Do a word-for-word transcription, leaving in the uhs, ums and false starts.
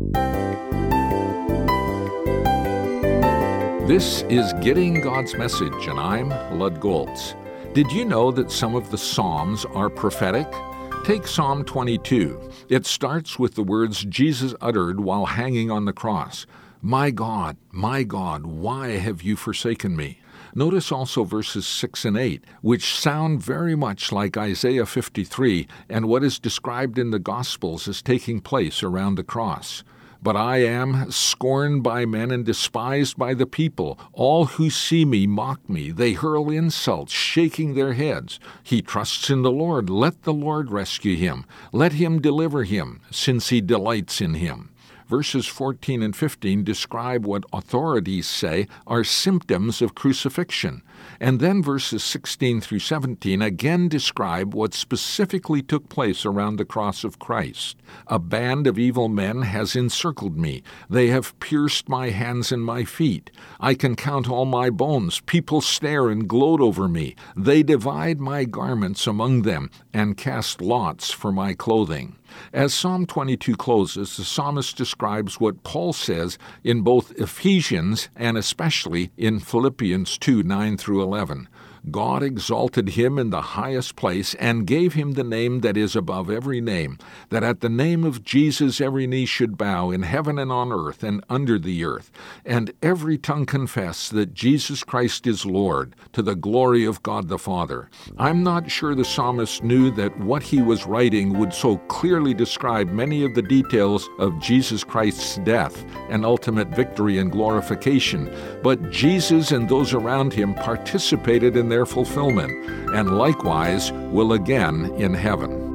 This is Getting God's Message, and I'm Lud Goltz. Did you know that some of the Psalms are prophetic? Take Psalm twenty-two. It starts with the words Jesus uttered while hanging on the cross. "My God, my God, why have you forsaken me?" Notice also verses six and eight, which sound very much like Isaiah fifty-three and what is described in the Gospels as taking place around the cross. "But I am scorned by men and despised by the people. All who see me mock me. They hurl insults, shaking their heads. He trusts in the Lord. Let the Lord rescue him. Let him deliver him, since he delights in him." Verses fourteen and fifteen describe what authorities say are symptoms of crucifixion. And then verses sixteen through seventeen again describe what specifically took place around the cross of Christ. "A band of evil men has encircled me. They have pierced my hands and my feet. I can count all my bones. People stare and gloat over me. They divide my garments among them and cast lots for my clothing." As Psalm twenty-two closes, the psalmist describes what Paul says in both Ephesians and especially in Philippians two, nine through eleven. "God exalted him in the highest place and gave him the name that is above every name, that at the name of Jesus every knee should bow in heaven and on earth and under the earth, and every tongue confess that Jesus Christ is Lord, to the glory of God the Father." I'm not sure the psalmist knew that what he was writing would so clearly describe many of the details of Jesus Christ's death and ultimate victory and glorification, but Jesus and those around him participated in their fulfillment, and likewise will again in heaven.